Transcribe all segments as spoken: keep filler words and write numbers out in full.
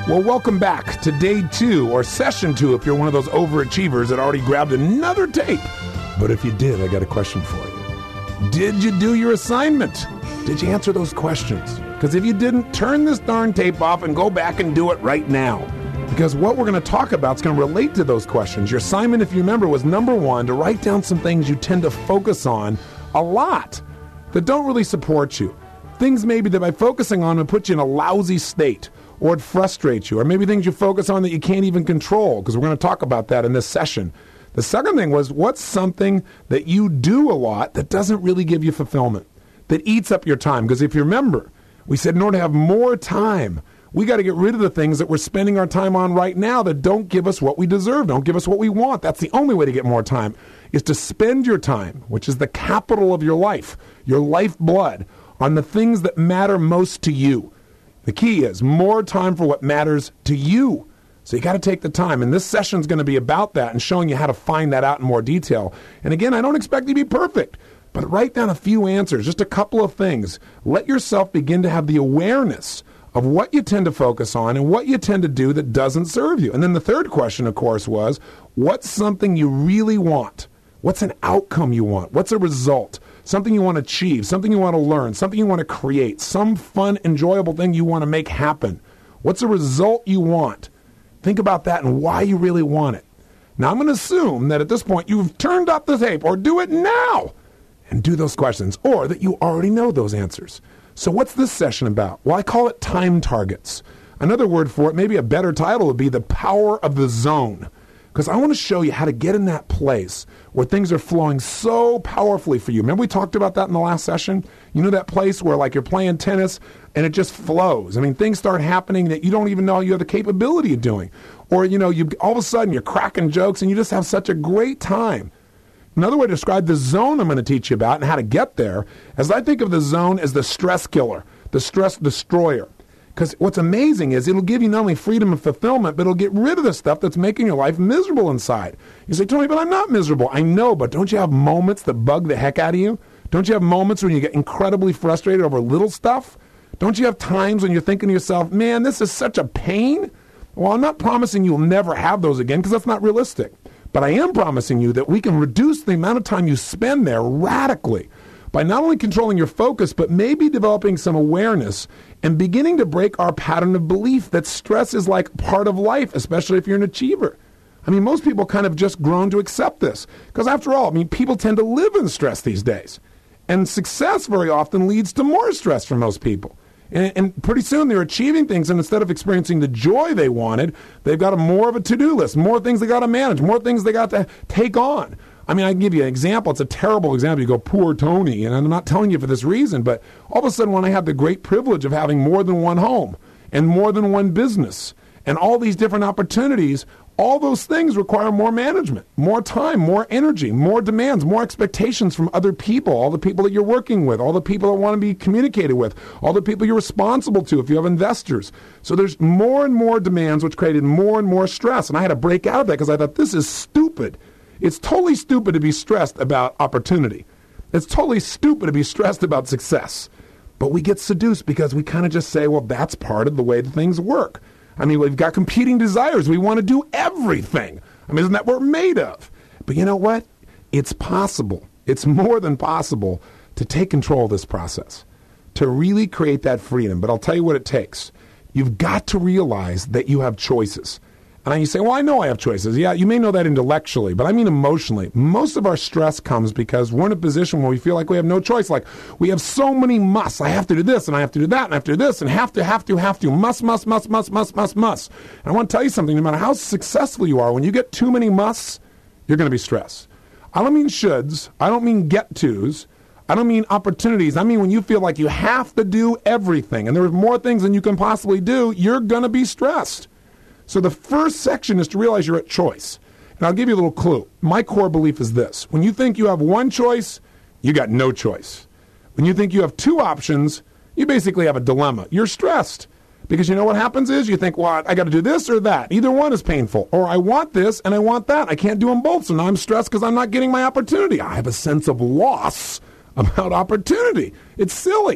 Well, welcome back to day two, or session two if you're one of those overachievers that already grabbed another tape. But if you did, I got a question for you. Did you do your assignment? Did you answer those questions? Because if you didn't, turn this darn tape off and go back and do it right now. Because what we're going to talk about is going to relate to those questions. Your assignment, if you remember, was number one, to write down some things you tend to focus on a lot that don't really support you. Things maybe that by focusing on would put you in a lousy state, or it frustrates you, or maybe things you focus on that you can't even control, because we're going to talk about that in this session. The second thing was, what's something that you do a lot that doesn't really give you fulfillment, that eats up your time? Because if you remember, we said in order to have more time, we got to get rid of the things that we're spending our time on right now that don't give us what we deserve, don't give us what we want. That's the only way to get more time, is to spend your time, which is the capital of your life, your lifeblood, on the things that matter most to you. The key is more time for what matters to you. So you got to take the time. And this session is going to be about that and showing you how to find that out in more detail. And again, I don't expect you to be perfect, but write down a few answers, just a couple of things. Let yourself begin to have the awareness of what you tend to focus on and what you tend to do that doesn't serve you. And then the third question, of course, was, what's something you really want? What's an outcome you want? What's a result? Something you want to achieve, something you want to learn, something you want to create, some fun, enjoyable thing you want to make happen. What's a result you want? Think about that and why you really want it. Now, I'm going to assume that at this point you've turned up the tape, or do it now and do those questions, or that you already know those answers. So what's this session about? Well, I call it time targets. Another word for it, maybe a better title, would be the power of the zone. Because I want to show you how to get in that place where things are flowing so powerfully for you. Remember we talked about that in the last session? You know that place where like you're playing tennis and it just flows. I mean, things start happening that you don't even know you have the capability of doing. Or, you know, you all of a sudden you're cracking jokes and you just have such a great time. Another way to describe the zone I'm going to teach you about and how to get there is I think of the zone as the stress killer, the stress destroyer. Because what's amazing is it'll give you not only freedom and fulfillment, but it'll get rid of the stuff that's making your life miserable inside. You say, Tony, but I'm not miserable. I know, but don't you have moments that bug the heck out of you? Don't you have moments when you get incredibly frustrated over little stuff? Don't you have times when you're thinking to yourself, man, this is such a pain? Well, I'm not promising you'll never have those again, because that's not realistic. But I am promising you that we can reduce the amount of time you spend there radically by not only controlling your focus, but maybe developing some awareness and beginning to break our pattern of belief that stress is like part of life, especially if you're an achiever. I mean, most people kind of just grown to accept this. Because after all, I mean, people tend to live in stress these days. And success very often leads to more stress for most people. And, and pretty soon they're achieving things, and instead of experiencing the joy they wanted, they've got a more of a to-do list, more things they got to manage, more things they got to take on. I mean, I can give you an example. It's a terrible example. You go, poor Tony. And I'm not telling you for this reason, but all of a sudden when I have the great privilege of having more than one home and more than one business and all these different opportunities, all those things require more management, more time, more energy, more demands, more expectations from other people, all the people that you're working with, all the people that want to be communicated with, all the people you're responsible to if you have investors. So there's more and more demands, which created more and more stress. And I had to break out of that because I thought, this is stupid. It's totally stupid to be stressed about opportunity. It's totally stupid to be stressed about success. But we get seduced because we kind of just say, well, that's part of the way that things work. I mean, we've got competing desires. We want to do everything. I mean, isn't that what we're made of? But you know what? It's possible. It's more than possible to take control of this process, to really create that freedom. But I'll tell you what it takes. You've got to realize that you have choices. And you say, well, I know I have choices. Yeah, you may know that intellectually, but I mean emotionally. Most of our stress comes because we're in a position where we feel like we have no choice. Like, we have so many musts. I have to do this, and I have to do that, and I have to do this, and have to, have to, have to. Must, must, must, must, must, must, must. And I want to tell you something. No matter how successful you are, when you get too many musts, you're going to be stressed. I don't mean shoulds. I don't mean get-tos. I don't mean opportunities. I mean when you feel like you have to do everything, and there's more things than you can possibly do, you're going to be stressed. So the first section is to realize you're at choice. And I'll give you a little clue. My core belief is this. When you think you have one choice, you got no choice. When you think you have two options, you basically have a dilemma. You're stressed. Because you know what happens is you think, well, I got to do this or that. Either one is painful. Or I want this and I want that. I can't do them both. So now I'm stressed because I'm not getting my opportunity. I have a sense of loss about opportunity. It's silly.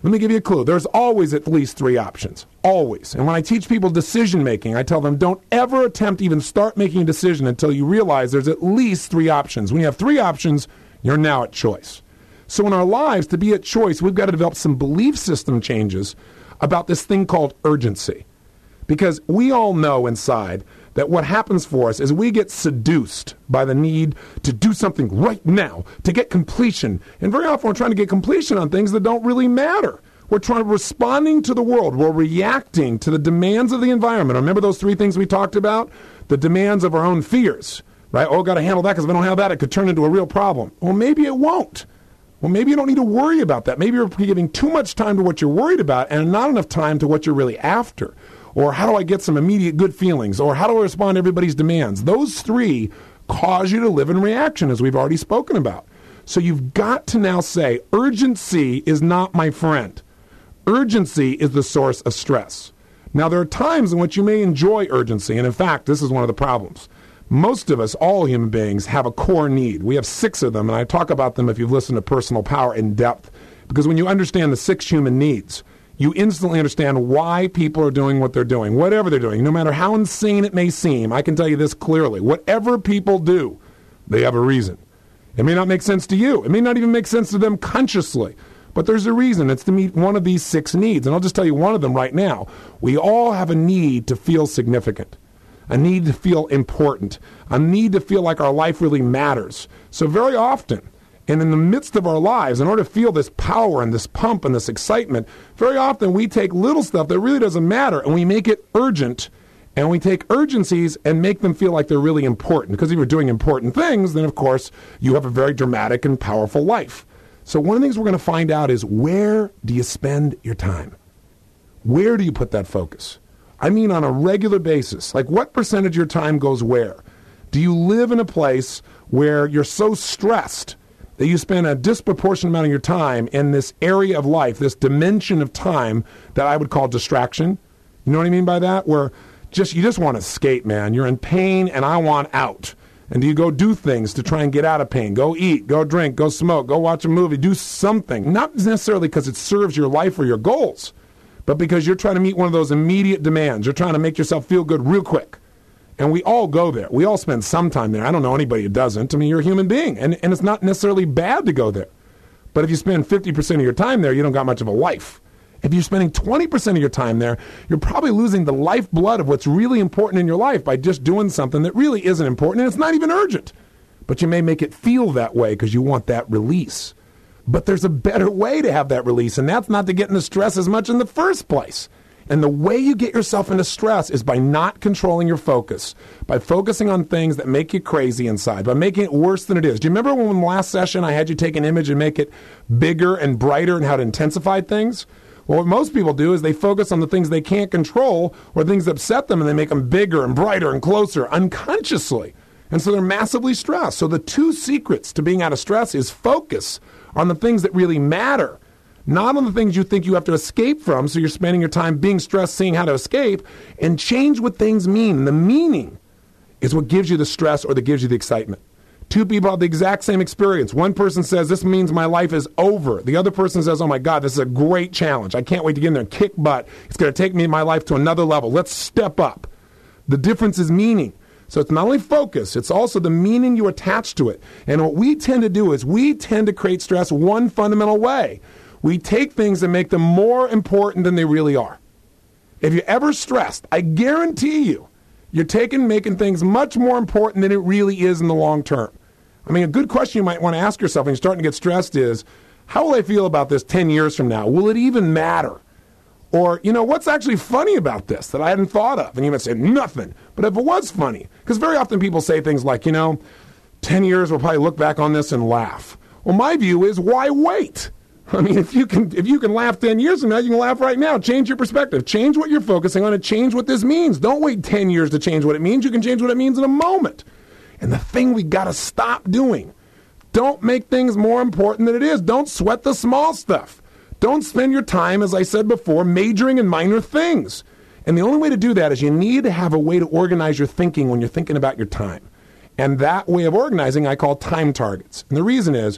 Let me give you a clue. There's always at least three options. Always. And when I teach people decision making, I tell them don't ever attempt to even start making a decision until you realize there's at least three options. When you have three options, you're now at choice. So in our lives, to be at choice, we've got to develop some belief system changes about this thing called urgency. Because we all know inside that what happens for us is we get seduced by the need to do something right now, to get completion. And very often we're trying to get completion on things that don't really matter. We're trying to responding to the world. We're reacting to the demands of the environment. Remember those three things we talked about? The demands of our own fears, right? Oh, got to handle that because if I don't have that, it could turn into a real problem. Well, maybe it won't. Well, maybe you don't need to worry about that. Maybe you're giving too much time to what you're worried about and not enough time to what you're really after. Or how do I get some immediate good feelings? Or how do I respond to everybody's demands? Those three cause you to live in reaction, as we've already spoken about. So you've got to now say, urgency is not my friend. Urgency is the source of stress. Now, there are times in which you may enjoy urgency, and in fact, this is one of the problems. Most of us, all human beings, have a core need. We have six of them, and I talk about them if you've listened to Personal Power in depth. Because when you understand the six human needs, you instantly understand why people are doing what they're doing, whatever they're doing, no matter how insane it may seem. I can tell you this clearly. Whatever people do, they have a reason. It may not make sense to you. It may not even make sense to them consciously. But there's a reason. It's to meet one of these six needs. And I'll just tell you one of them right now. We all have a need to feel significant, a need to feel important, a need to feel like our life really matters. So very often, and in the midst of our lives, in order to feel this power and this pump and this excitement, very often we take little stuff that really doesn't matter and we make it urgent, and we take urgencies and make them feel like they're really important. Because if you're doing important things, then of course you have a very dramatic and powerful life. So one of the things we're going to find out is, where do you spend your time? Where do you put that focus? I mean on a regular basis. Like, what percentage of your time goes where? Do you live in a place where you're so stressed that you spend a disproportionate amount of your time in this area of life, this dimension of time that I would call distraction? You know what I mean by that? Where just you just want to escape, man. You're in pain and I want out. And do you go do things to try and get out of pain? Go eat, go drink, go smoke, go watch a movie, do something. Not necessarily because it serves your life or your goals, but because you're trying to meet one of those immediate demands. You're trying to make yourself feel good real quick. And we all go there. We all spend some time there. I don't know anybody who doesn't. I mean, you're a human being, and, and it's not necessarily bad to go there. But if you spend fifty percent of your time there, you don't got much of a life. If you're spending twenty percent of your time there, you're probably losing the lifeblood of what's really important in your life by just doing something that really isn't important, and it's not even urgent. But you may make it feel that way because you want that release. But there's a better way to have that release, and that's not to get into stress as much in the first place. And the way you get yourself into stress is by not controlling your focus, by focusing on things that make you crazy inside, by making it worse than it is. Do you remember when in the last session I had you take an image and make it bigger and brighter and how to intensify things? Well, what most people do is they focus on the things they can't control or things that upset them, and they make them bigger and brighter and closer unconsciously. And so they're massively stressed. So the two secrets to being out of stress is focus on the things that really matter, not on the things you think you have to escape from, so you're spending your time being stressed, seeing how to escape, and change what things mean. The meaning is what gives you the stress or that gives you the excitement. Two people have the exact same experience. One person says, this means my life is over. The other person says, oh my God, this is a great challenge. I can't wait to get in there and kick butt. It's going to take me my life to another level. Let's step up. The difference is meaning. So it's not only focus, it's also the meaning you attach to it. And what we tend to do is we tend to create stress one fundamental way. We take things and make them more important than they really are. If you're ever stressed, I guarantee you, you're taking making things much more important than it really is in the long term. I mean, a good question you might want to ask yourself when you're starting to get stressed is, how will I feel about this ten years from now? Will it even matter? Or, you know, what's actually funny about this that I hadn't thought of? And you might say, nothing. But if it was funny, because very often people say things like, you know, ten years we'll probably look back on this and laugh. Well, my view is, why wait? I mean, if you can if you can laugh ten years from now, you can laugh right now. Change your perspective. Change what you're focusing on and change what this means. Don't wait ten years to change what it means. You can change what it means in a moment. And the thing we got to stop doing, don't make things more important than it is. Don't sweat the small stuff. Don't spend your time, as I said before, majoring in minor things. And the only way to do that is you need to have a way to organize your thinking when you're thinking about your time. And that way of organizing I call time targets. And the reason is,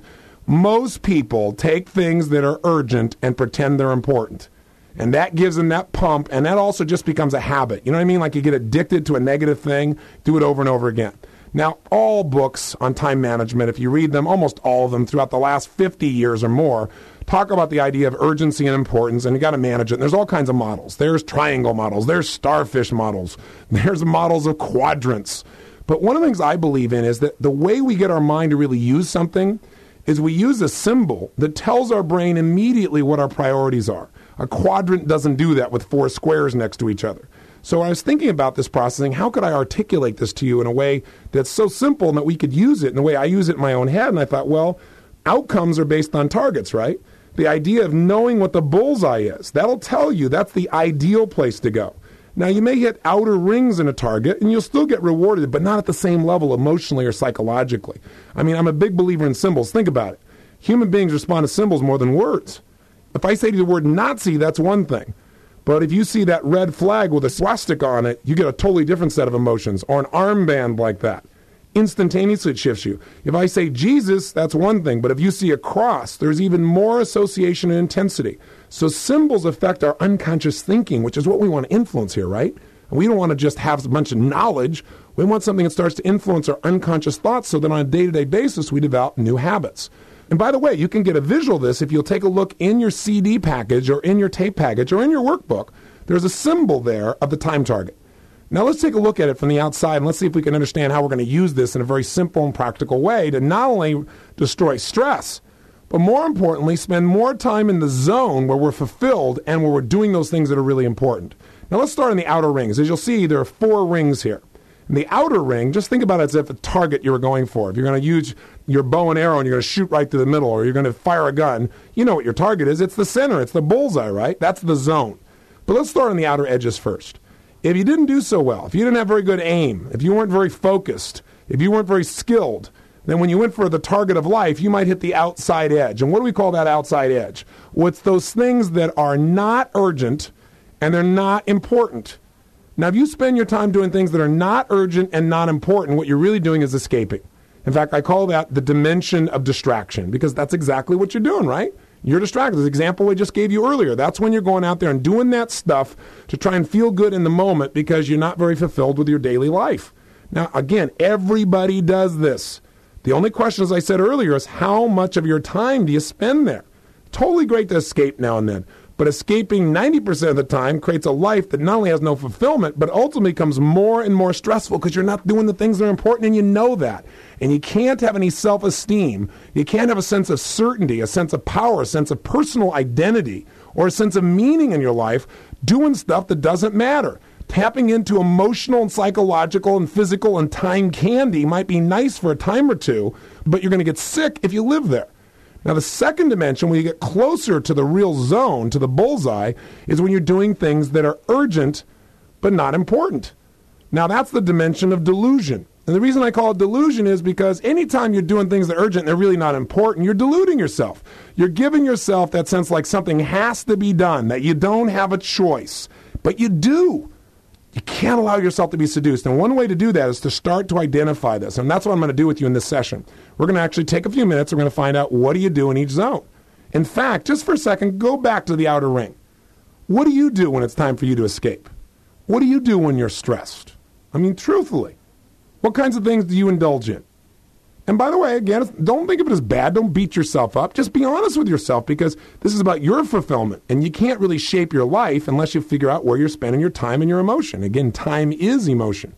Most people take things that are urgent and pretend they're important. And that gives them that pump, and that also just becomes a habit. You know what I mean? Like you get addicted to a negative thing, do it over and over again. Now, all books on time management, if you read them, almost all of them throughout the last fifty years or more, talk about the idea of urgency and importance, and you got to manage it. And there's all kinds of models. There's triangle models. There's starfish models. There's models of quadrants. But one of the things I believe in is that the way we get our mind to really use something is we use a symbol that tells our brain immediately what our priorities are. A quadrant doesn't do that with four squares next to each other. So I was thinking about this processing, how could I articulate this to you in a way that's so simple and that we could use it in the way I use it in my own head? And I thought, well, outcomes are based on targets, right? The idea of knowing what the bullseye is, that'll tell you that's the ideal place to go. Now, you may hit outer rings in a target, and you'll still get rewarded, but not at the same level emotionally or psychologically. I mean, I'm a big believer in symbols. Think about it. Human beings respond to symbols more than words. If I say to you the word Nazi, that's one thing. But if you see that red flag with a swastika on it, you get a totally different set of emotions. Or an armband like that. Instantaneously it shifts you. If I say Jesus, that's one thing. But if you see a cross, there's even more association and intensity. So symbols affect our unconscious thinking, which is what we want to influence here, right? And we don't want to just have a bunch of knowledge. We want something that starts to influence our unconscious thoughts so that on a day-to-day basis we develop new habits. And by the way, you can get a visual of this if you'll take a look in your C D package or in your tape package or in your workbook. There's a symbol there of the time target. Now let's take a look at it from the outside and let's see if we can understand how we're going to use this in a very simple and practical way to not only destroy stress, but more importantly, spend more time in the zone where we're fulfilled and where we're doing those things that are really important. Now let's start in the outer rings. As you'll see, there are four rings here. In the outer ring, just think about it as if a target you were going for. If you're going to use your bow and arrow and you're going to shoot right through the middle or you're going to fire a gun, you know what your target is. It's the center. It's the bullseye, right? That's the zone. But let's start on the outer edges first. If you didn't do so well, if you didn't have very good aim, if you weren't very focused, if you weren't very skilled, then when you went for the target of life, you might hit the outside edge. And what do we call that outside edge? Well, it's those things that are not urgent and they're not important. Now, if you spend your time doing things that are not urgent and not important, what you're really doing is escaping. In fact, I call that the dimension of distraction because that's exactly what you're doing, right? You're distracted. The example I just gave you earlier, that's when you're going out there and doing that stuff to try and feel good in the moment because you're not very fulfilled with your daily life. Now, again, everybody does this. The only question, as I said earlier, is how much of your time do you spend there? Totally great to escape now and then. But escaping ninety percent of the time creates a life that not only has no fulfillment, but ultimately becomes more and more stressful because you're not doing the things that are important and you know that. And you can't have any self-esteem. You can't have a sense of certainty, a sense of power, a sense of personal identity, or a sense of meaning in your life doing stuff that doesn't matter. Tapping into emotional and psychological and physical and time candy might be nice for a time or two, but you're going to get sick if you live there. Now, the second dimension, when you get closer to the real zone, to the bullseye, is when you're doing things that are urgent but not important. Now, that's the dimension of delusion. And the reason I call it delusion is because anytime you're doing things that are urgent and they're really not important, you're deluding yourself. You're giving yourself that sense like something has to be done, that you don't have a choice. But you do. You can't allow yourself to be seduced. And one way to do that is to start to identify this. And that's what I'm going to do with you in this session. We're going to actually take a few minutes. We're going to find out what do you do in each zone. In fact, just for a second, go back to the outer ring. What do you do when it's time for you to escape? What do you do when you're stressed? I mean, truthfully, what kinds of things do you indulge in? And by the way, again, don't think of it as bad. Don't beat yourself up. Just be honest with yourself because this is about your fulfillment. And you can't really shape your life unless you figure out where you're spending your time and your emotion. Again, time is emotion.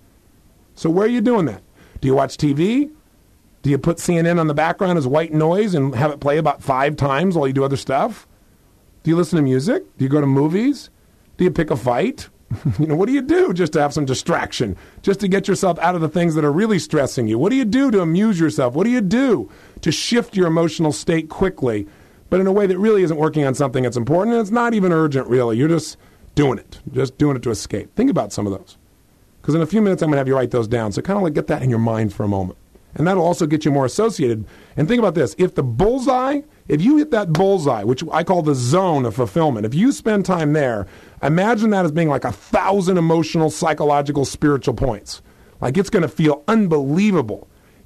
So where are you doing that? Do you watch T V? Do you put C N N on the background as white noise and have it play about five times while you do other stuff? Do you listen to music? Do you go to movies? Do you pick a fight? You know, what do you do just to have some distraction, just to get yourself out of the things that are really stressing you? What do you do to amuse yourself? What do you do to shift your emotional state quickly, but in a way that really isn't working on something that's important and it's not even urgent, really? You're just doing it, just doing it to escape. Think about some of those. Because in a few minutes, I'm going to have you write those down. So kind of like get that in your mind for a moment. And that'll also get you more associated. And think about this. If the bullseye, if you hit that bullseye, which I call the zone of fulfillment, if you spend time there, imagine that as being like a thousand emotional, psychological, spiritual points. Like it's going to feel unbelievable.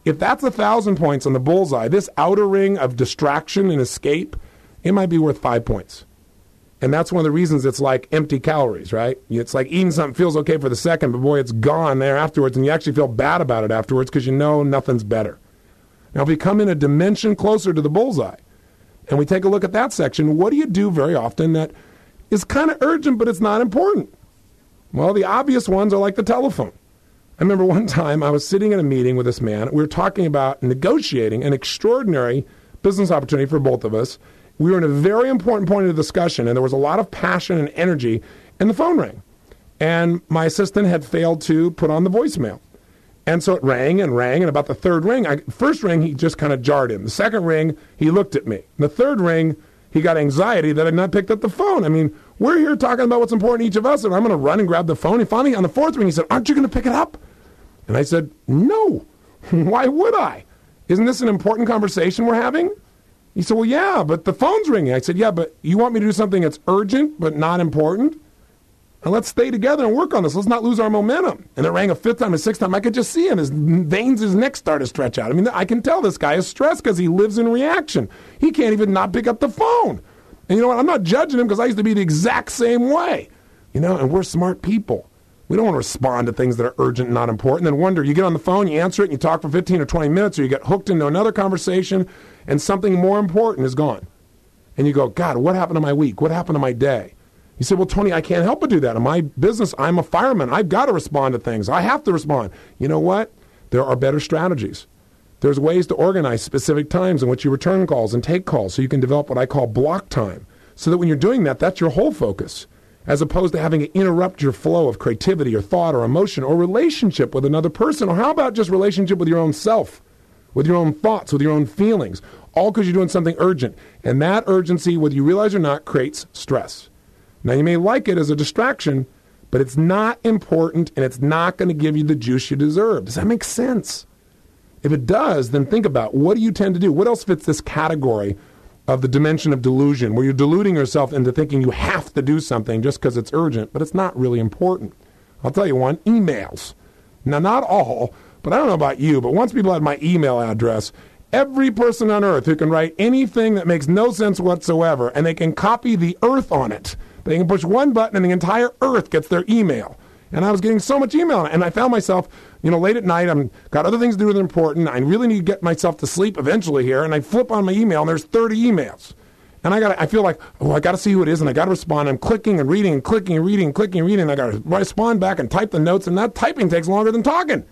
If that's a thousand points on the bullseye, this outer ring of distraction and escape, it might be worth five points. And that's one of the reasons it's like empty calories, right? It's like eating something feels okay for the second, but boy, it's gone there afterwards, and you actually feel bad about it afterwards because you know nothing's better. Now, if we come in a dimension closer to the bullseye, and we take a look at that section, what do you do very often that is kind of urgent, but it's not important? Well, the obvious ones are like the telephone. I remember one time I was sitting in a meeting with this man. We were talking about negotiating an extraordinary business opportunity for both of us. We were in a very important point of the discussion, and there was a lot of passion and energy, and the phone rang. And my assistant had failed to put on the voicemail. And so it rang and rang, and about the third ring, I, first ring, he just kind of jarred him. The second ring, he looked at me. The third ring, he got anxiety that I'd not picked up the phone. I mean, we're here talking about what's important to each of us, and I'm going to run and grab the phone. And finally, on the fourth ring, he said, aren't you going to pick it up? And I said, no. Why would I? Isn't this an important conversation we're having? He said, well, yeah, but the phone's ringing. I said, yeah, but you want me to do something that's urgent but not important? And let's stay together and work on this. Let's not lose our momentum. And it rang a fifth time, a sixth time. I could just see him. His veins, his neck started to stretch out. I mean, I can tell this guy is stressed because he lives in reaction. He can't even not pick up the phone. And you know what? I'm not judging him because I used to be the exact same way. You know, and we're smart people. We don't want to respond to things that are urgent and not important. And then wonder, you get on the phone, you answer it, and you talk for fifteen or twenty minutes, or you get hooked into another conversation, and something more important is gone. And you go, God, what happened to my week? What happened to my day? You say, well, Tony, I can't help but do that. In my business, I'm a fireman. I've got to respond to things. I have to respond. You know what? There are better strategies. There's ways to organize specific times in which you return calls and take calls so you can develop what I call block time, so that when you're doing that, that's your whole focus, as opposed to having to interrupt your flow of creativity or thought or emotion or relationship with another person. Or how about just relationship with your own self, with your own thoughts, with your own feelings, all because you're doing something urgent. And that urgency, whether you realize or not, creates stress. Now, you may like it as a distraction, but it's not important, and it's not going to give you the juice you deserve. Does that make sense? If it does, then think about, what do you tend to do? What else fits this category of the dimension of delusion, where you're deluding yourself into thinking you have to do something just because it's urgent, but it's not really important? I'll tell you one, emails. Now, not all, but I don't know about you, but once people had my email address, every person on earth who can write anything that makes no sense whatsoever, and they can copy the earth on it, they can push one button and the entire earth gets their email. And I was getting so much email, and I found myself, you know, late at night, I'm got other things to do that are important. I really need to get myself to sleep eventually here, and I flip on my email, and there's thirty emails. And I got, I feel like, oh, I got to see who it is, and I got to respond. I'm clicking and reading and clicking and reading and clicking and reading, and I got to respond back and type the notes, and that typing takes longer than talking.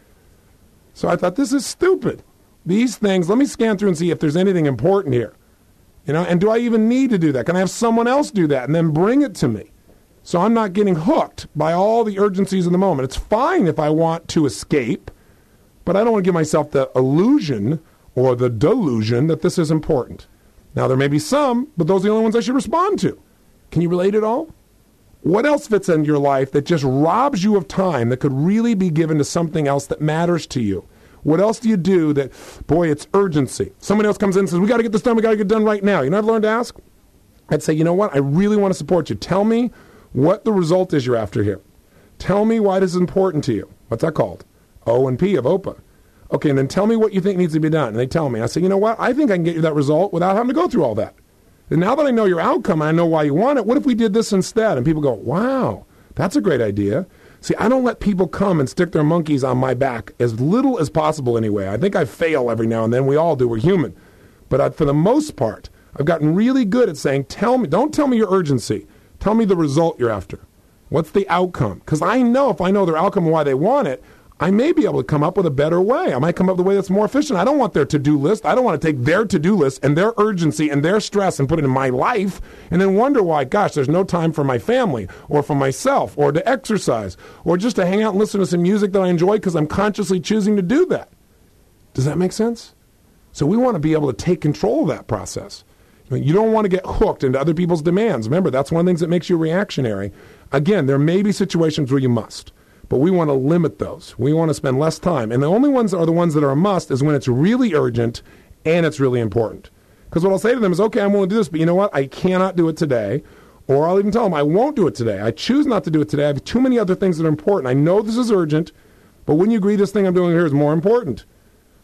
So I thought, this is stupid. These things, let me scan through and see if there's anything important here. You know, and do I even need to do that? Can I have someone else do that and then bring it to me? So I'm not getting hooked by all the urgencies of the moment. It's fine if I want to escape, but I don't want to give myself the illusion or the delusion that this is important. Now, there may be some, but those are the only ones I should respond to. Can you relate at all? What else fits into your life that just robs you of time that could really be given to something else that matters to you? What else do you do that, boy, it's urgency? Someone else comes in and says, we got to get this done, we got to get it done right now. You know what I've learned to ask? I'd say, you know what? I really want to support you. Tell me what the result is you're after here. Tell me why this is important to you. What's that called? O and P of OPA. Okay, and then tell me what you think needs to be done. And they tell me. I say, you know what? I think I can get you that result without having to go through all that. And now that I know your outcome and I know why you want it, what if we did this instead? And people go, wow, that's a great idea. See, I don't let people come and stick their monkeys on my back, as little as possible anyway. I think I fail every now and then. We all do. We're human. But I, for the most part, I've gotten really good at saying, tell me, don't tell me your urgency. Tell me the result you're after. What's the outcome? Because I know if I know their outcome and why they want it, I may be able to come up with a better way. I might come up with a way that's more efficient. I don't want their to-do list. I don't want to take their to-do list and their urgency and their stress and put it in my life and then wonder why, gosh, there's no time for my family or for myself or to exercise or just to hang out and listen to some music that I enjoy because I'm consciously choosing to do that. Does that make sense? So we want to be able to take control of that process. You don't want to get hooked into other people's demands. Remember, that's one of the things that makes you reactionary. Again, there may be situations where you must, but we want to limit those. We want to spend less time. And the only ones that are the ones that are a must is when it's really urgent and it's really important. Because what I'll say to them is, okay, I'm willing to do this, but you know what? I cannot do it today. Or I'll even tell them, I won't do it today. I choose not to do it today. I have too many other things that are important. I know this is urgent, but wouldn't you agree this thing I'm doing here is more important?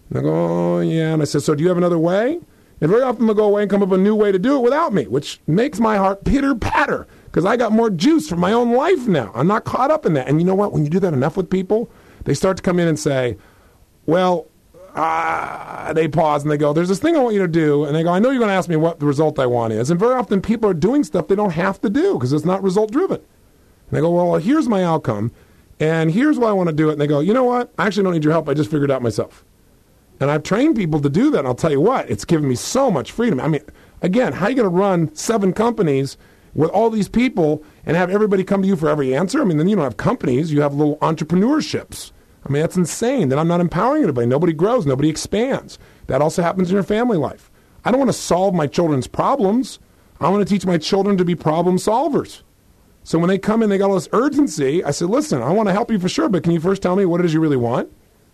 And they go, oh, yeah. And I said, so do you have another way? And very often they'll go away and come up with a new way to do it without me, which makes my heart pitter-patter because I got more juice from my own life now. I'm not caught up in that. And you know what? When you do that enough with people, they start to come in and say, well, uh, they pause and they go, there's this thing I want you to do. And they go, I know you're going to ask me what the result I want is. And very often people are doing stuff they don't have to do because it's not result-driven. And they go, well, here's my outcome, and here's why I want to do it. And they go, you know what? I actually don't need your help. I just figured it out myself. And I've trained people to do that, and I'll tell you what, it's given me so much freedom. I mean, again, how are you going to run seven companies with all these people and have everybody come to you for every answer? I mean, then you don't have companies. You have little entrepreneurships. I mean, that's insane. Then I'm not empowering anybody. Nobody grows. Nobody expands. That also happens in your family life. I don't want to solve my children's problems. I want to teach my children to be problem solvers. So when they come in, they got all this urgency. I said, listen, I want to help you for sure, but can you first tell me what it is you really want?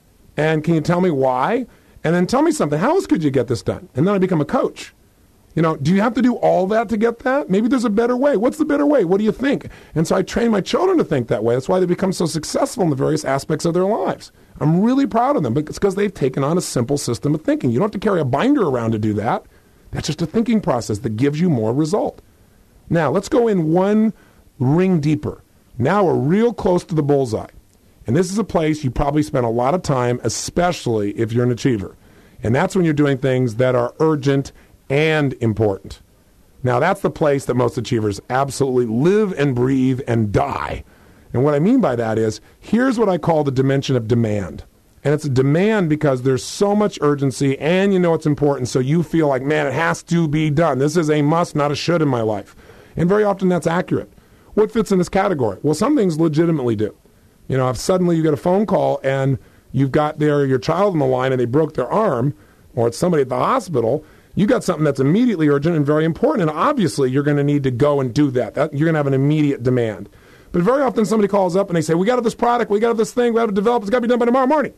And can you tell me why? And then tell me something. How else could you get this done? And then I become a coach. You know, do you have to do all that to get that? Maybe there's a better way. What's the better way? What do you think? And so I train my children to think that way. That's why they become so successful in the various aspects of their lives. I'm really proud of them, but it's because they've taken on a simple system of thinking. You don't have to carry a binder around to do that. That's just a thinking process that gives you more result. Now, let's go in one ring deeper. Now we're real close to the bullseye. And this is a place you probably spend a lot of time, especially if you're an achiever. And that's when you're doing things that are urgent and important. Now, that's the place that most achievers absolutely live and breathe and die. And what I mean by that is, here's what I call the dimension of demand. And it's a demand because there's so much urgency and you know it's important, so you feel like, man, it has to be done. This is a must, not a should in my life. And very often that's accurate. What fits in this category? Well, some things legitimately do. You know, if suddenly you get a phone call and you've got there your child on the line and they broke their arm, or it's somebody at the hospital, you got something that's immediately urgent and very important, and obviously you're going to need to go and do that. that you're going to have an immediate demand. But very often somebody calls up and they say, we got this product, we got this thing, we got to develop, it's got to be done by tomorrow morning.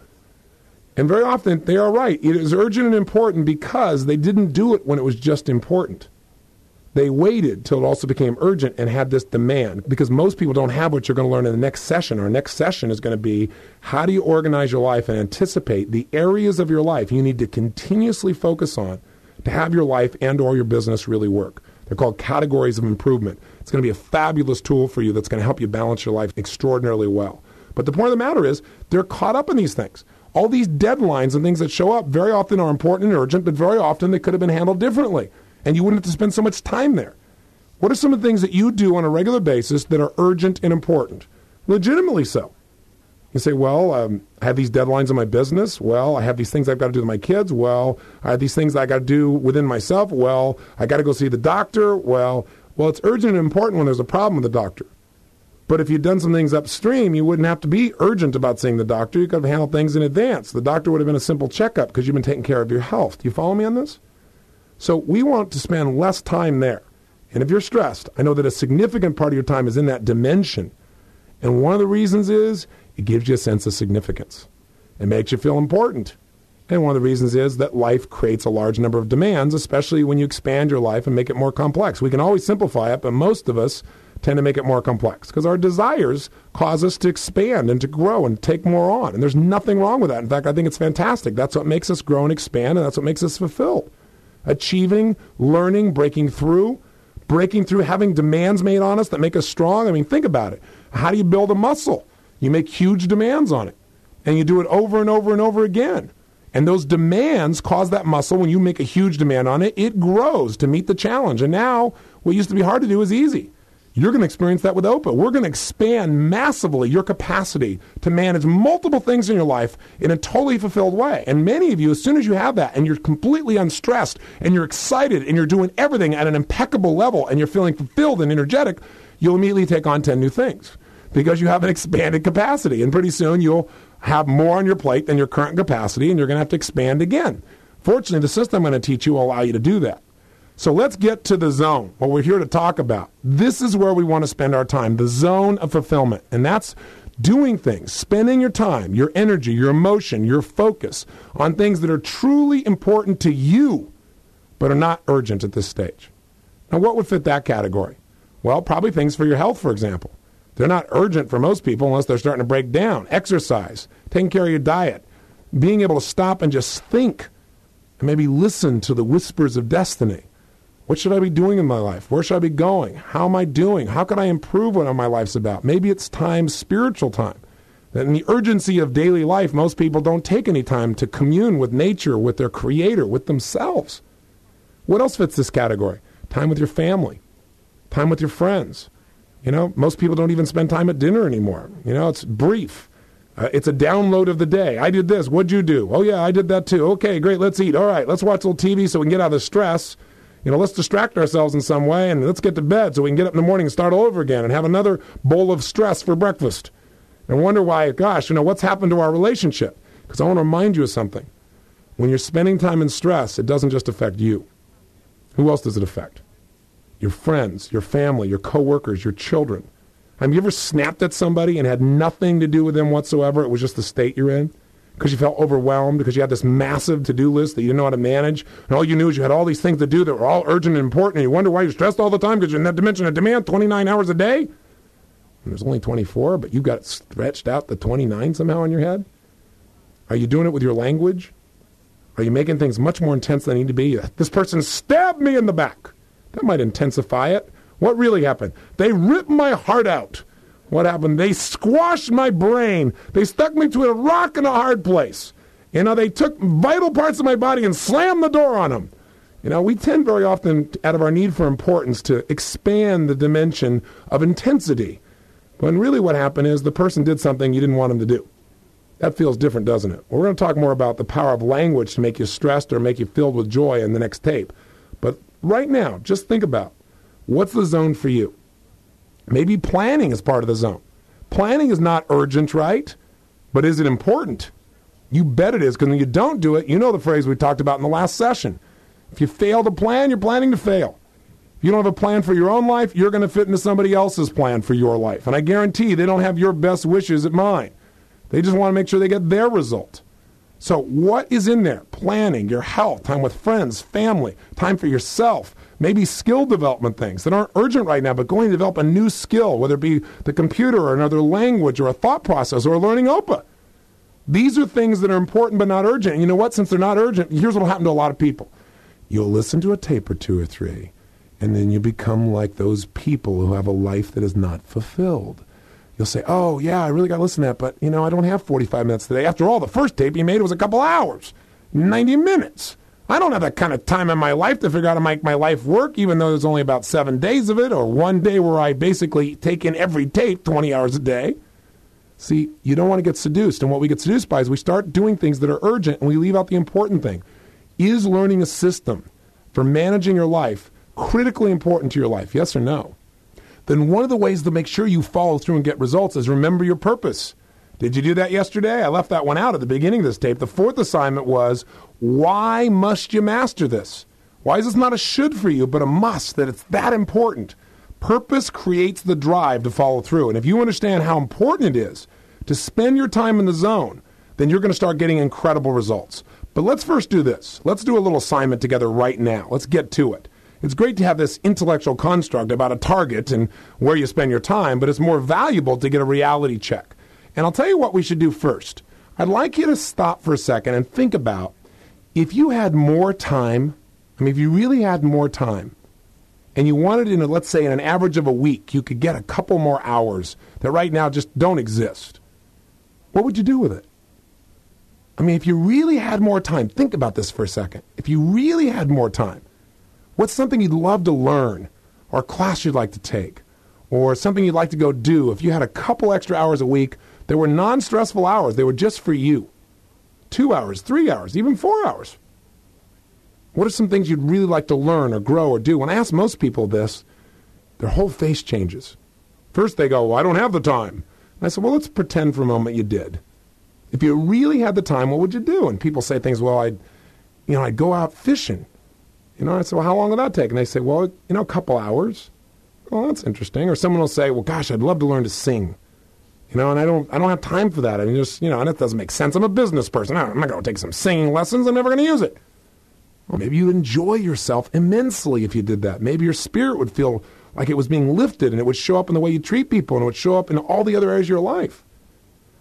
And very often they are right. It is urgent and important because they didn't do it when it was just important. They waited till it also became urgent and had this demand, because most people don't have what you're going to learn in the next session. Our next session is going to be, how do you organize your life and anticipate the areas of your life you need to continuously focus on to have your life and or your business really work. They're called categories of improvement. It's going to be a fabulous tool for you that's going to help you balance your life extraordinarily well. But the point of the matter is, they're caught up in these things. All these deadlines and things that show up very often are important and urgent, but very often they could have been handled differently. And you wouldn't have to spend so much time there. What are some of the things that you do on a regular basis that are urgent and important? Legitimately so. You say, well, um, I have these deadlines in my business. Well, I have these things I've got to do with my kids. Well, I have these things that I got to do within myself. Well, I got to go see the doctor. Well, well, it's urgent and important when there's a problem with the doctor. But if you'd done some things upstream, you wouldn't have to be urgent about seeing the doctor. You could have handled things in advance. The doctor would have been a simple checkup because you've been taking care of your health. Do you follow me on this? So we want to spend less time there. And if you're stressed, I know that a significant part of your time is in that dimension. And one of the reasons is it gives you a sense of significance. It makes you feel important. And one of the reasons is that life creates a large number of demands, especially when you expand your life and make it more complex. We can always simplify it, but most of us tend to make it more complex because our desires cause us to expand and to grow and take more on. And there's nothing wrong with that. In fact, I think it's fantastic. That's what makes us grow and expand, and that's what makes us fulfilled. Achieving, learning, breaking through, breaking through, having demands made on us that make us strong. I mean, think about it. How do you build a muscle? You make huge demands on it, and you do it over and over and over again. And those demands cause that muscle, when you make a huge demand on it, it grows to meet the challenge. And now what used to be hard to do is easy. You're going to experience that with Opa. We're going to expand massively your capacity to manage multiple things in your life in a totally fulfilled way. And many of you, as soon as you have that and you're completely unstressed and you're excited and you're doing everything at an impeccable level and you're feeling fulfilled and energetic, you'll immediately take on ten new things because you have an expanded capacity. And pretty soon you'll have more on your plate than your current capacity, and you're going to have to expand again. Fortunately, the system I'm going to teach you will allow you to do that. So let's get to the zone, what we're here to talk about. This is where we want to spend our time, the zone of fulfillment. And that's doing things, spending your time, your energy, your emotion, your focus on things that are truly important to you, but are not urgent at this stage. Now, what would fit that category? Well, probably things for your health, for example. They're not urgent for most people unless they're starting to break down. Exercise, taking care of your diet, being able to stop and just think and maybe listen to the whispers of destiny. What should I be doing in my life? Where should I be going? How am I doing? How can I improve what my life's about? Maybe it's time, spiritual time. That in the urgency of daily life, most people don't take any time to commune with nature, with their creator, with themselves. What else fits this category? Time with your family, time with your friends. You know, most people don't even spend time at dinner anymore. You know, it's brief. Uh, it's a download of the day. I did this. What'd you do? Oh, yeah, I did that too. Okay, great. Let's eat. All right, let's watch a little T V so we can get out of the stress. You know, let's distract ourselves in some way, and let's get to bed so we can get up in the morning and start all over again and have another bowl of stress for breakfast. And wonder why, gosh, you know, what's happened to our relationship? Because I want to remind you of something. When you're spending time in stress, it doesn't just affect you. Who else does it affect? Your friends, your family, your coworkers, your children. Have you ever snapped at somebody and had nothing to do with them whatsoever? It was just the state you're in? Because you felt overwhelmed, because you had this massive to-do list that you didn't know how to manage, and all you knew is you had all these things to do that were all urgent and important, and you wonder why you're stressed all the time because you're in that dimension of demand twenty-nine hours a day? And there's only twenty-four, but you got it stretched out to twenty-nine somehow in your head? Are you doing it with your language? Are you making things much more intense than they need to be? This person stabbed me in the back. That might intensify it. What really happened? They ripped my heart out. What happened? They squashed my brain. They stuck me to a rock in a hard place. You know, they took vital parts of my body and slammed the door on them. You know, we tend very often, out of our need for importance, to expand the dimension of intensity. When really what happened is the person did something you didn't want them to do. That feels different, doesn't it? Well, we're going to talk more about the power of language to make you stressed or make you filled with joy in the next tape. But right now, just think about, what's the zone for you? Maybe planning is part of the zone. Planning is not urgent, right? But is it important? You bet it is, because when you don't do it, you know the phrase we talked about in the last session. If you fail to plan, you're planning to fail. If you don't have a plan for your own life, you're going to fit into somebody else's plan for your life. And I guarantee they don't have your best wishes at mine. They just want to make sure they get their result. So what is in there? Planning, your health, time with friends, family, time for yourself, maybe skill development things that aren't urgent right now, but going to develop a new skill, whether it be the computer or another language or a thought process or learning O P A. These are things that are important but not urgent. And you know what? Since they're not urgent, here's what will happen to a lot of people. You'll listen to a tape or two or three, and then you become like those people who have a life that is not fulfilled. You'll say, oh, yeah, I really got to listen to that, but, you know, I don't have forty-five minutes today. After all, the first tape you made was a couple hours, ninety minutes. I don't have that kind of time in my life to figure out how to make my life work, even though there's only about seven days of it, or one day where I basically take in every tape twenty hours a day. See, you don't want to get seduced, and what we get seduced by is we start doing things that are urgent, and we leave out the important thing. Is learning a system for managing your life critically important to your life, yes or no? Then one of the ways to make sure you follow through and get results is remember your purpose. Did you do that yesterday? I left that one out at the beginning of this tape. The fourth assignment was, why must you master this? Why is this not a should for you, but a must, that it's that important? Purpose creates the drive to follow through. And if you understand how important it is to spend your time in the zone, then you're going to start getting incredible results. But let's first do this. Let's do a little assignment together right now. Let's get to it. It's great to have this intellectual construct about a target and where you spend your time, but it's more valuable to get a reality check. And I'll tell you what we should do first. I'd like you to stop for a second and think about, if you had more time, I mean, if you really had more time, and you wanted in, a, let's say, in an average of a week, you could get a couple more hours that right now just don't exist, what would you do with it? I mean, if you really had more time, think about this for a second. If you really had more time, what's something you'd love to learn, or a class you'd like to take, or something you'd like to go do if you had a couple extra hours a week that were non-stressful hours? They were just for you. Two hours, three hours, even four hours. What are some things you'd really like to learn or grow or do? When I ask most people this, their whole face changes. First they go, well, I don't have the time. And I said, well, let's pretend for a moment you did. If you really had the time, what would you do? And people say things, well, I'd, you know, I'd go out fishing. You know, I said, well, how long would that take? And they say, well, you know, a couple hours. Well, that's interesting. Or someone will say, well, gosh, I'd love to learn to sing. You know, and I don't I don't have time for that. I mean, just, you know, and it doesn't make sense. I'm a business person. I'm not going to take some singing lessons. I'm never going to use it. Well, maybe you'd enjoy yourself immensely if you did that. Maybe your spirit would feel like it was being lifted, and it would show up in the way you treat people, and it would show up in all the other areas of your life.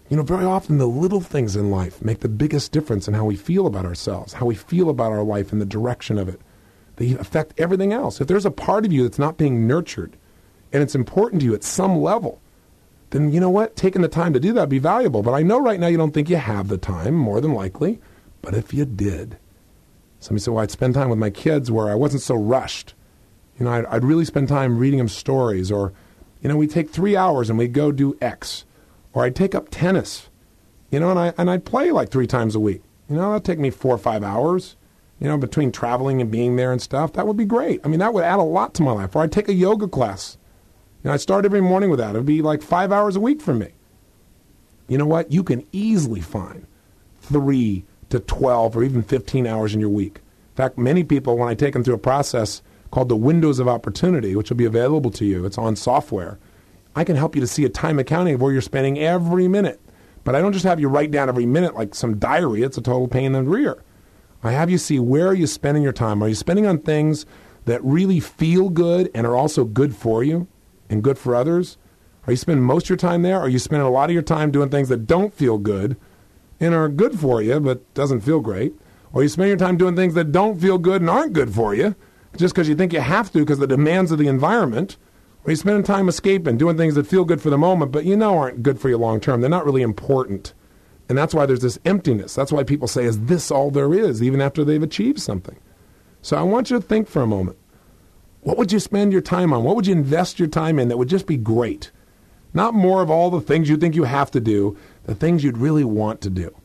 You know, very often the little things in life make the biggest difference in how we feel about ourselves, how we feel about our life and the direction of it. They affect everything else. If there's a part of you that's not being nurtured and it's important to you at some level, then you know what? Taking the time to do that would be valuable. But I know right now you don't think you have the time, more than likely. But if you did, somebody said, well, I'd spend time with my kids where I wasn't so rushed. You know, I'd, I'd really spend time reading them stories. Or, you know, we'd take three hours and we'd go do X. Or I'd take up tennis. You know, and, I, and I'd play like three times a week. You know, that'd take me four or five hours. You know, between traveling and being there and stuff. That would be great. I mean, that would add a lot to my life. Or I'd take a yoga class. You know, I'd start every morning with that. It would be like five hours a week for me. You know what? You can easily find three to twelve or even fifteen hours in your week. In fact, many people, when I take them through a process called the Windows of Opportunity, which will be available to you, it's on software, I can help you to see a time accounting of where you're spending every minute. But I don't just have you write down every minute like some diary. It's a total pain in the rear. I have you see, where are you spending your time? Are you spending on things that really feel good and are also good for you and good for others? Are you spending most of your time there? Or are you spending a lot of your time doing things that don't feel good and are good for you but doesn't feel great? Or are you spending your time doing things that don't feel good and aren't good for you just because you think you have to because of the demands of the environment? Or are you spending time escaping, doing things that feel good for the moment but you know aren't good for you long term? They're not really important. And that's why there's this emptiness. That's why people say, is this all there is, even after they've achieved something? So I want you to think for a moment. What would you spend your time on? What would you invest your time in that would just be great? Not more of all the things you think you have to do, the things you'd really want to do.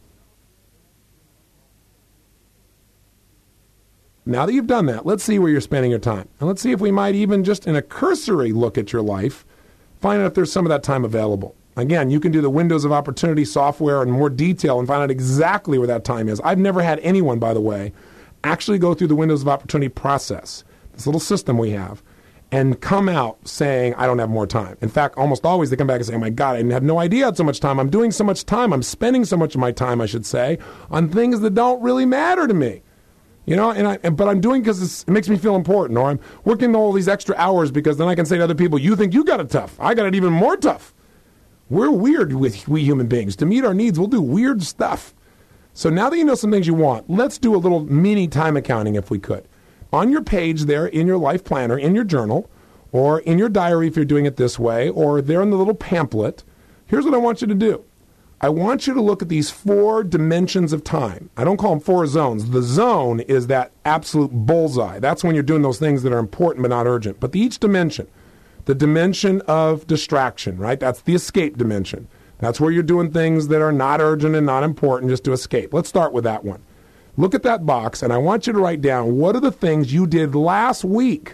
Now that you've done that, let's see where you're spending your time. And let's see if we might even just in a cursory look at your life, find out if there's some of that time available. Again, you can do the Windows of Opportunity software in more detail and find out exactly where that time is. I've never had anyone, by the way, actually go through the Windows of Opportunity process, this little system we have, and come out saying, I don't have more time. In fact, almost always they come back and say, oh my God, I have no idea I had so much time. I'm doing so much time. I'm spending so much of my time, I should say, on things that don't really matter to me. You know, and I, but I'm doing because it makes me feel important, or I'm working all these extra hours because then I can say to other people, you think you got it tough. I got it even more tough. We're weird with we human beings. To meet our needs, we'll do weird stuff. So now that you know some things you want, let's do a little mini time accounting if we could. On your page there, in your life planner, in your journal, or in your diary if you're doing it this way, or there in the little pamphlet, here's what I want you to do. I want you to look at these four dimensions of time. I don't call them four zones. The zone is that absolute bullseye. That's when you're doing those things that are important but not urgent. But the, each dimension, the dimension of distraction, right? That's the escape dimension. That's where you're doing things that are not urgent and not important just to escape. Let's start with that one. Look at that box, and I want you to write down what are the things you did last week.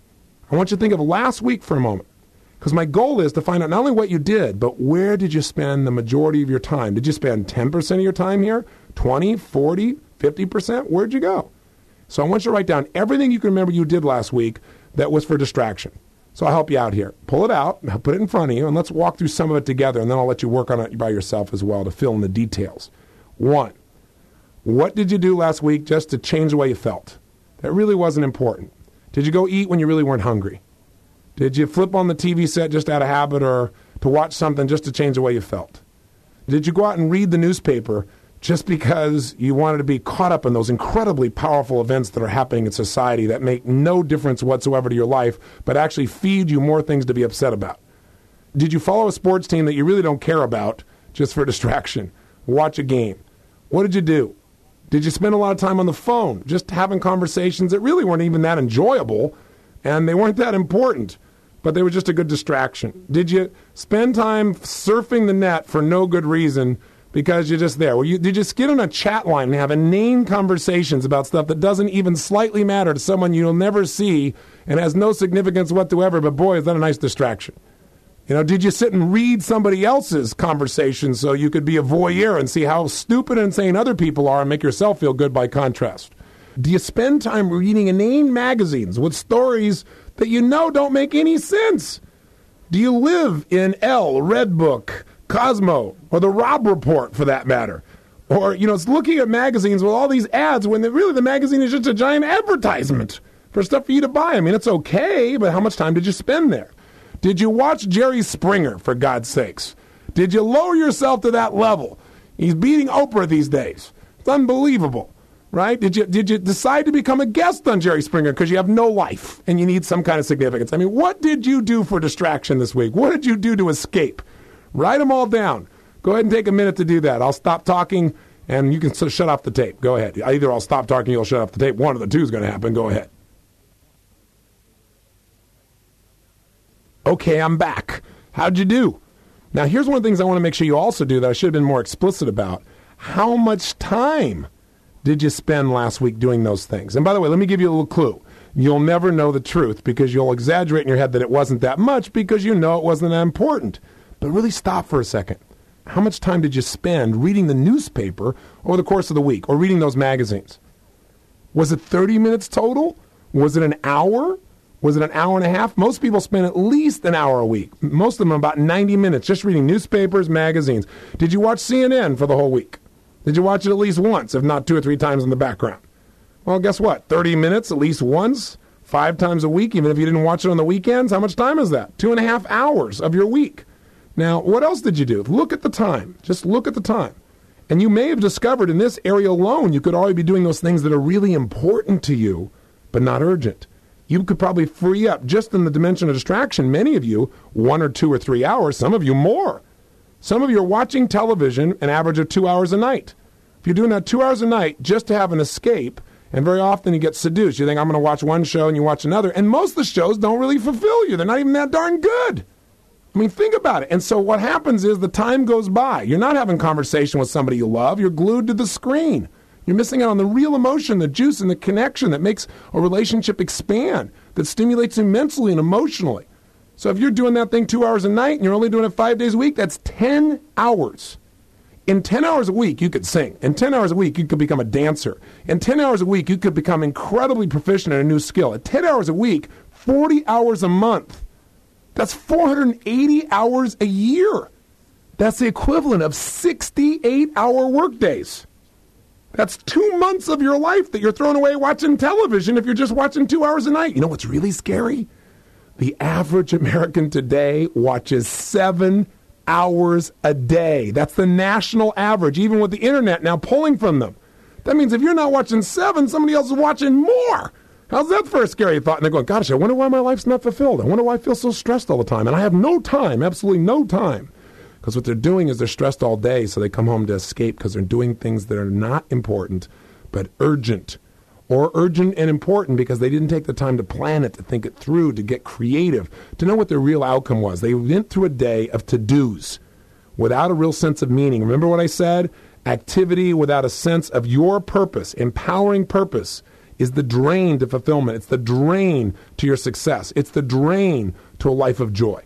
I want you to think of last week for a moment. Because my goal is to find out not only what you did, but where did you spend the majority of your time? Did you spend ten percent of your time here? twenty, forty, fifty percent? Where'd you go? So I want you to write down everything you can remember you did last week that was for distraction. So I'll help you out here. Pull it out, put it in front of you, and let's walk through some of it together, and then I'll let you work on it by yourself as well to fill in the details. One, what did you do last week just to change the way you felt? That really wasn't important. Did you go eat when you really weren't hungry? Did you flip on the T V set just out of habit or to watch something just to change the way you felt? Did you go out and read the newspaper just because you wanted to be caught up in those incredibly powerful events that are happening in society that make no difference whatsoever to your life, but actually feed you more things to be upset about? Did you follow a sports team that you really don't care about just for distraction? Watch a game. What did you do? Did you spend a lot of time on the phone just having conversations that really weren't even that enjoyable and they weren't that important, but they were just a good distraction? Did you spend time surfing the net for no good reason because you're just there? Well, you, did you just get on a chat line and have inane conversations about stuff that doesn't even slightly matter to someone you'll never see and has no significance whatsoever, but boy, is that a nice distraction? You know, did you sit and read somebody else's conversation so you could be a voyeur and see how stupid and insane other people are and make yourself feel good by contrast? Do you spend time reading inane magazines with stories that you know don't make any sense? Do you live in Elle, Redbook, Cosmo, or the Robb Report for that matter? Or, you know, it's looking at magazines with all these ads when the, really the magazine is just a giant advertisement for stuff for you to buy. I mean, it's okay, but how much time did you spend there? Did you watch Jerry Springer, for God's sakes? Did you lower yourself to that level? He's beating Oprah these days. It's unbelievable, right? Did you did you decide to become a guest on Jerry Springer because you have no life and you need some kind of significance? I mean, what did you do for distraction this week? What did you do to escape? Write them all down. Go ahead and take a minute to do that. I'll stop talking, and you can so shut off the tape. Go ahead. Either I'll stop talking or you'll shut off the tape. One of the two is going to happen. Go ahead. Okay, I'm back. How'd you do? Now, here's one of the things I want to make sure you also do that I should have been more explicit about. How much time did you spend last week doing those things? And by the way, let me give you a little clue. You'll never know the truth because you'll exaggerate in your head that it wasn't that much because you know it wasn't that important. But really stop for a second. How much time did you spend reading the newspaper over the course of the week or reading those magazines? Was it thirty minutes total? Was it an hour? Was it an hour and a half? Most people spend at least an hour a week. Most of them about ninety minutes just reading newspapers, magazines. Did you watch C N N for the whole week? Did you watch it at least once, if not two or three times in the background? Well, guess what? thirty minutes at least once, five times a week, even if you didn't watch it on the weekends. How much time is that? Two and a half hours of your week. Now, what else did you do? Look at the time. Just look at the time. And you may have discovered in this area alone, you could already be doing those things that are really important to you, but not urgent. You could probably free up, just in the dimension of distraction, many of you, one or two or three hours, some of you more. Some of you are watching television an average of two hours a night. If you're doing that two hours a night just to have an escape, and very often you get seduced. You think, I'm going to watch one show and you watch another, and most of the shows don't really fulfill you. They're not even that darn good. I mean, think about it. And so what happens is the time goes by. You're not having conversation with somebody you love. You're glued to the screen. You're missing out on the real emotion, the juice, and the connection that makes a relationship expand, that stimulates you mentally and emotionally. So if you're doing that thing two hours a night and you're only doing it five days a week, that's ten hours. In ten hours a week, you could sing. In ten hours a week, you could become a dancer. In ten hours a week, you could become incredibly proficient in a new skill. At ten hours a week, forty hours a month. That's four hundred eighty hours a year. That's the equivalent of sixty-eight hour workdays. That's two months of your life that you're throwing away watching television if you're just watching two hours a night. You know what's really scary? The average American today watches seven hours a day. That's the national average, even with the internet now pulling from them. That means if you're not watching seven, somebody else is watching more. How's that for a scary thought? And they're going, gosh, I wonder why my life's not fulfilled. I wonder why I feel so stressed all the time. And I have no time, absolutely no time. Because what they're doing is they're stressed all day, so they come home to escape because they're doing things that are not important, but urgent. Or urgent and important because they didn't take the time to plan it, to think it through, to get creative, to know what their real outcome was. They went through a day of to-dos without a real sense of meaning. Remember what I said? Activity without a sense of your purpose, empowering purpose, is the drain to fulfillment. It's the drain to your success. It's the drain to a life of joy.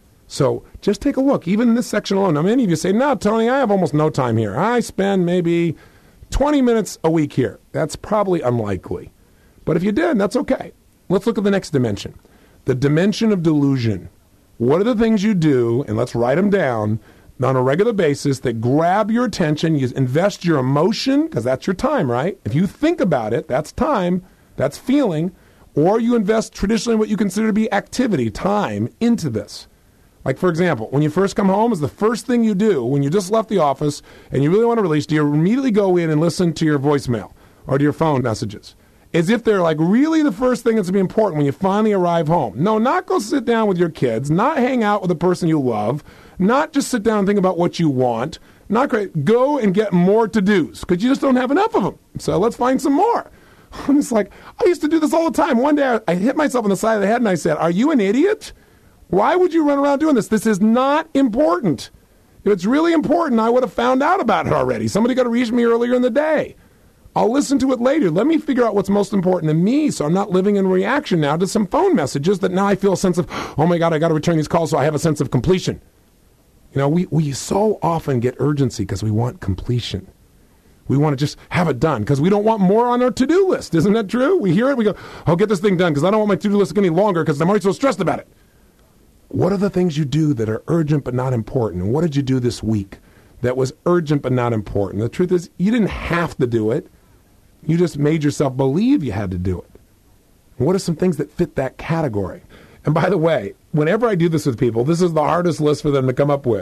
So just take a look, even in this section alone. Now, many of you say, no, Tony, I have almost no time here. I spend maybe twenty minutes a week here. That's probably unlikely. But if you did, that's okay. Let's look at the next dimension, the dimension of delusion. What are the things you do, and let's write them down, on a regular basis that grab your attention, you invest your emotion, because that's your time, right? If you think about it, that's time, that's feeling, or you invest traditionally what you consider to be activity, time, into this. Like, for example, when you first come home, is the first thing you do when you just left the office and you really want to release, do you immediately go in and listen to your voicemail or to your phone messages? As if they're like really the first thing that's going to be important when you finally arrive home. No, not go sit down with your kids, not hang out with the person you love, not just sit down and think about what you want, not great. Go and get more to-dos because you just don't have enough of them. So let's find some more. I'm just like, I used to do this all the time. One day I, I hit myself on the side of the head and I said, are you an idiot? Why would you run around doing this? This is not important. If it's really important, I would have found out about it already. Somebody got to reach me earlier in the day. I'll listen to it later. Let me figure out what's most important to me so I'm not living in reaction now to some phone messages that now I feel a sense of, oh my God, I got to return these calls so I have a sense of completion. You know, we, we so often get urgency because we want completion. We want to just have it done because we don't want more on our to-do list. Isn't that true? We hear it, we go, I'll get this thing done because I don't want my to-do list any longer because I'm already so stressed about it. What are the things you do that are urgent but not important? And what did you do this week that was urgent but not important? The truth is, you didn't have to do it. You just made yourself believe you had to do it. And what are some things that fit that category? And by the way, whenever I do this with people, this is the hardest list for them to come up with.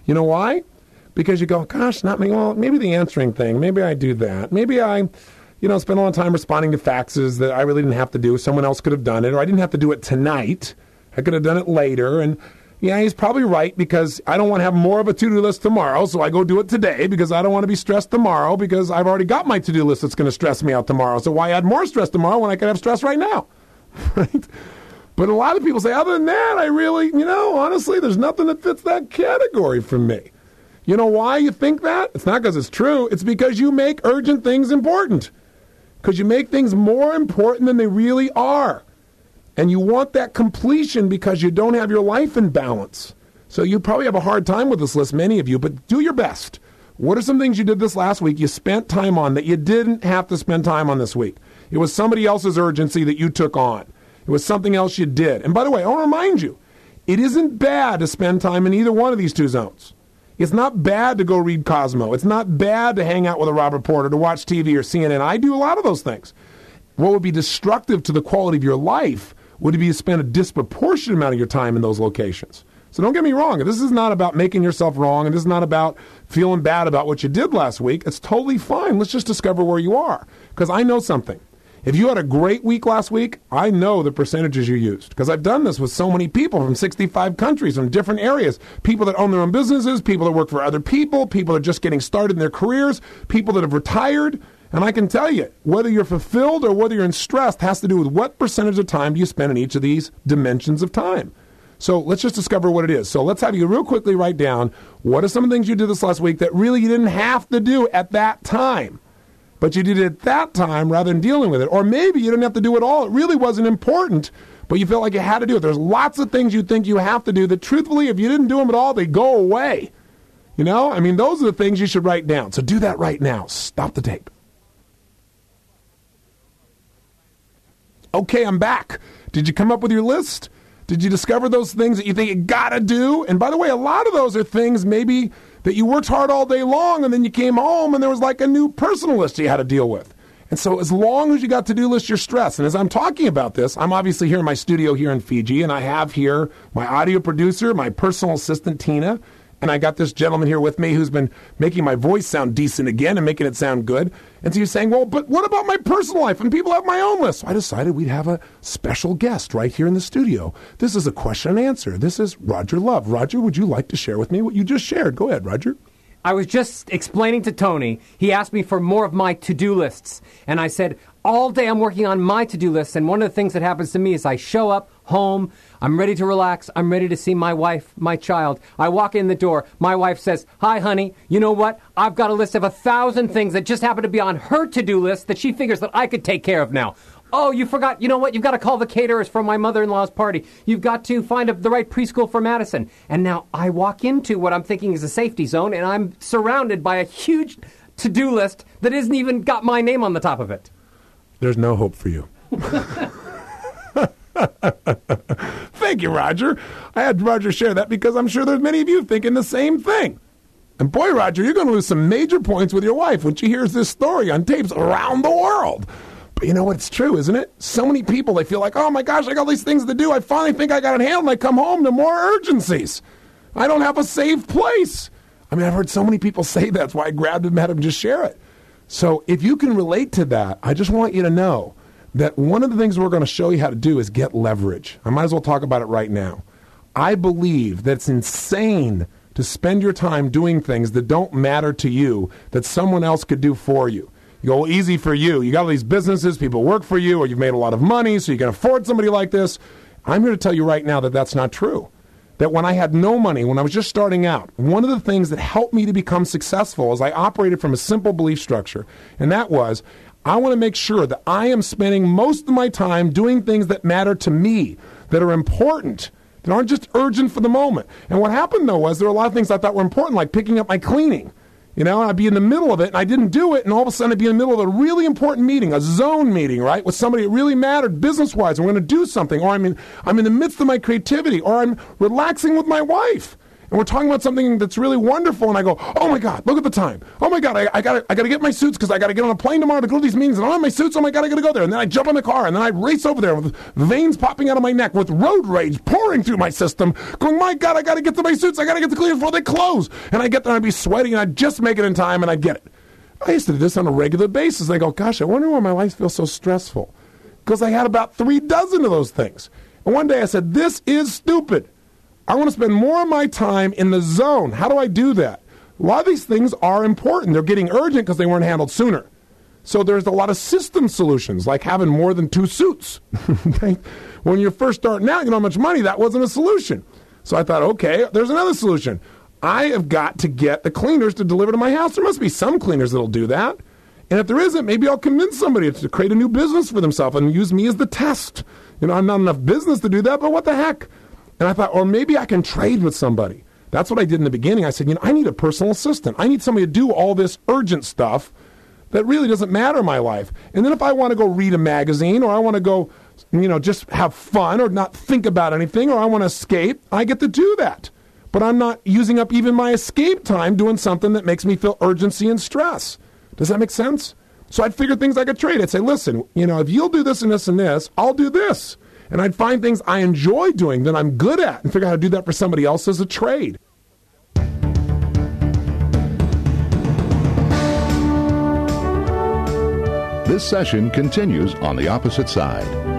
You know why? Because you go, gosh, not me. Well, maybe the answering thing. Maybe I do that. Maybe I, you know, spend a lot of time responding to faxes that I really didn't have to do. Someone else could have done it, or I didn't have to do it tonight. I could have done it later. And yeah, he's probably right, because I don't want to have more of a to-do list tomorrow, so I go do it today because I don't want to be stressed tomorrow because I've already got my to-do list that's going to stress me out tomorrow. So why add more stress tomorrow when I can have stress right now? Right? But a lot of people say, other than that, I really, you know, honestly, there's nothing that fits that category for me. You know why you think that? It's not because it's true. It's because you make urgent things important. Because you make things more important than they really are. And you want that completion because you don't have your life in balance. So you probably have a hard time with this list, many of you, but do your best. What are some things you did this last week you spent time on that you didn't have to spend time on this week? It was somebody else's urgency that you took on. It was something else you did. And by the way, I want to remind you, it isn't bad to spend time in either one of these two zones. It's not bad to go read Cosmo. It's not bad to hang out with a Robert Porter, to watch T V or C N N. I do a lot of those things. What would be destructive to the quality of your life would be to spend a disproportionate amount of your time in those locations. So don't get me wrong. This is not about making yourself wrong, and this is not about feeling bad about what you did last week. It's totally fine. Let's just discover where you are. Because I know something. If you had a great week last week, I know the percentages you used. Because I've done this with so many people from sixty-five countries, from different areas. People that own their own businesses, people that work for other people, people that are just getting started in their careers, people that have retired. And I can tell you, whether you're fulfilled or whether you're in stress has to do with what percentage of time do you spend in each of these dimensions of time. So let's just discover what it is. So let's have you real quickly write down what are some of the things you did this last week that really you didn't have to do at that time. But you did it at that time rather than dealing with it. Or maybe you didn't have to do it all. It really wasn't important, but you felt like you had to do it. There's lots of things you think you have to do that, truthfully, if you didn't do them at all, they go away. You know? I mean, those are the things you should write down. So do that right now. Stop the tape. Okay, I'm back. Did you come up with your list? Did you discover those things that you think you gotta do? And by the way, a lot of those are things maybe that you worked hard all day long and then you came home and there was like a new personal list you had to deal with. And so as long as you got to-do list, you're stressed. And as I'm talking about this, I'm obviously here in my studio here in Fiji, and I have here my audio producer, my personal assistant, Tina, and I got this gentleman here with me who's been making my voice sound decent again and making it sound good. And so you're saying, well, but what about my personal life? And people have my own list. So I decided we'd have a special guest right here in the studio. This is a question and answer. This is Roger Love. Roger, would you like to share with me what you just shared? Go ahead, Roger. I was just explaining to Tony. He asked me for more of my to-do lists. And I said, all day I'm working on my to-do lists. And one of the things that happens to me is I show up home. I'm ready to relax. I'm ready to see my wife, my child. I walk in the door. My wife says, hi, honey. You know what? I've got a list of a thousand things that just happen to be on her to-do list that she figures that I could take care of now. Oh, you forgot. You know what? You've got to call the caterers for my mother-in-law's party. You've got to find a, the right preschool for Madison. And now I walk into what I'm thinking is a safety zone, and I'm surrounded by a huge to-do list that isn't even got my name on the top of it. There's no hope for you. Thank you, Roger. I had Roger share that because I'm sure there's many of you thinking the same thing. And boy, Roger, you're going to lose some major points with your wife when she hears this story on tapes around the world. But you know what? It's true, isn't it? So many people, they feel like, oh my gosh, I got all these things to do. I finally think I got it handled. And I come home to more urgencies. I don't have a safe place. I mean, I've heard so many people say that. That's why I grabbed him and had him just share it. So if you can relate to that, I just want you to know that one of the things we're going to show you how to do is get leverage. I might as well talk about it right now. I believe that it's insane to spend your time doing things that don't matter to you, that someone else could do for you. You go, well, easy for you. You got all these businesses, people work for you, or you've made a lot of money, so you can afford somebody like this. I'm here to tell you right now that that's not true. That when I had no money, when I was just starting out, one of the things that helped me to become successful is I operated from a simple belief structure, and that was, I want to make sure that I am spending most of my time doing things that matter to me, that are important, that aren't just urgent for the moment. And what happened, though, was there were a lot of things I thought were important, like picking up my cleaning. You know, I'd be in the middle of it, and I didn't do it, and all of a sudden I'd be in the middle of a really important meeting, a zone meeting, right, with somebody that really mattered business-wise, and we're going to do something, or I'm in, I'm in the midst of my creativity, or I'm relaxing with my wife. and we're talking about something that's really wonderful, and I go, oh my God, look at the time. Oh my God, I, I got I got to get my suits because I got to get on a plane tomorrow to go to these meetings, and I don't have my suits. Oh my God, I got to go there. And then I jump in the car, and then I race over there with veins popping out of my neck, with road rage pouring through my system, going, my God, I got to get to my suits. I got to get to Cleveland before they close. And I get there, and I'd be sweating, and I'd just make it in time, and I'd get it. I used to do this on a regular basis. I go, gosh, I wonder why my life feels so stressful. Because I had about three dozen of those things. And one day I said, this is stupid. I want to spend more of my time in the zone. How do I do that? A lot of these things are important. They're getting urgent because they weren't handled sooner. So there's a lot of system solutions, like having more than two suits. When you're first starting out, you know how much money, that wasn't a solution. So I thought, okay, there's another solution. I have got to get the cleaners to deliver to my house. There must be some cleaners that'll do that. And if there isn't, maybe I'll convince somebody to create a new business for themselves and use me as the test. You know, I'm not enough business to do that, but what the heck? And I thought, or maybe I can trade with somebody. That's what I did in the beginning. I said, you know, I need a personal assistant. I need somebody to do all this urgent stuff that really doesn't matter in my life. And then if I want to go read a magazine, or I want to go, you know, just have fun or not think about anything, or I want to escape, I get to do that. But I'm not using up even my escape time doing something that makes me feel urgency and stress. Does that make sense? So I'd figure things I could trade. I'd say, listen, you know, if you'll do this and this and this, I'll do this. And I'd find things I enjoy doing that I'm good at and figure out how to do that for somebody else as a trade. This session continues on the opposite side.